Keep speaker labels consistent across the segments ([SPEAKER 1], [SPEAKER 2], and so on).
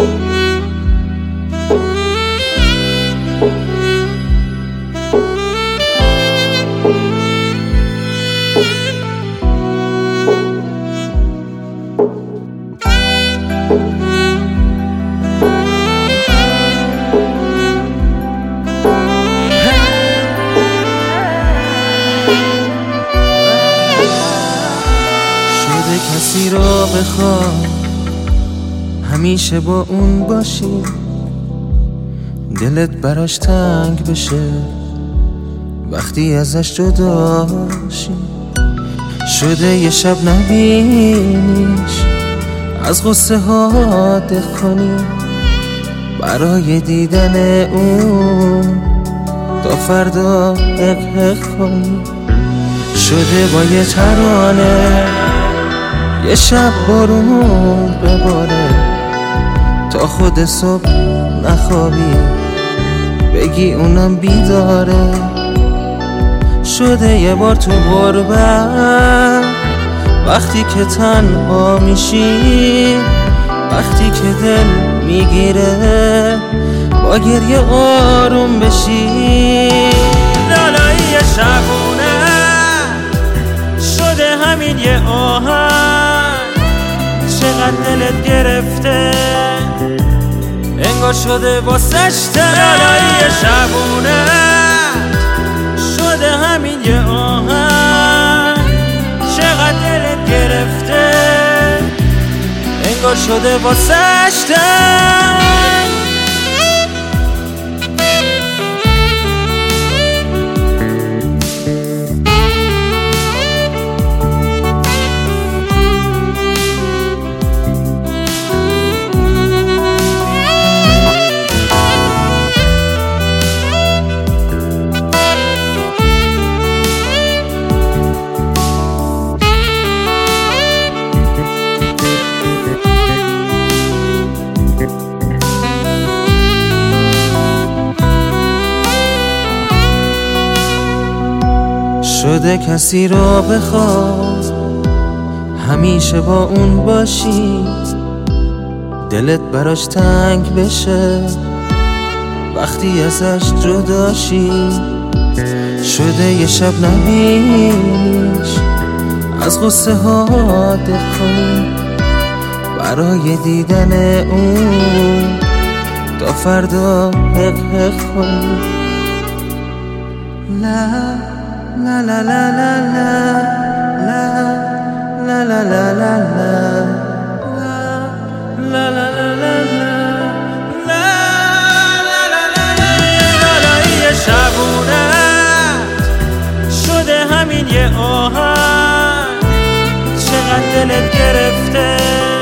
[SPEAKER 1] کسی را بخوای همیشه با اون باشی، دلت براش تنگ بشه وقتی ازش جداشی. شده یه شب نبینیش، از غصه ها دق کنی، برای دیدن اون تا فردا حق کنی. شده با یه ترانه یه شب بارون بباره تا خود صبح نخوابی بگی اونم بیداره. شده یه بار تو غربت وقتی که تنها میشی، وقتی که دل میگیره با گریه آروم بشی. لالایی شبونه شده همین یه آهنگ، چقدر دلت گرفته انگار شده واسش تنگ. لالایی شبونه شده همین یه آهنگ، چقدر دلت گرفته انگار شده واسش تنگ. شده کسی را بخواد همیشه با اون باشی، دلت براش تنگ بشه وقتی ازش جداشی. شده یه شب نبینیش، از غصه ها دق کنی، برای دیدن اون تا فردا حق کنی. La la la la la la la la la la la la la la la لالایی شبونت شده همین یه آهنگ، چقدر دلت گرفته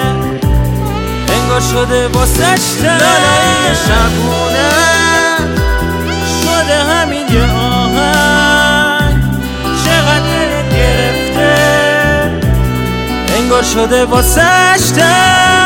[SPEAKER 1] انگار شده واسش تنگ. لالایی شبونت شده همین یه آهنگ، انگار شده واسش تنگ.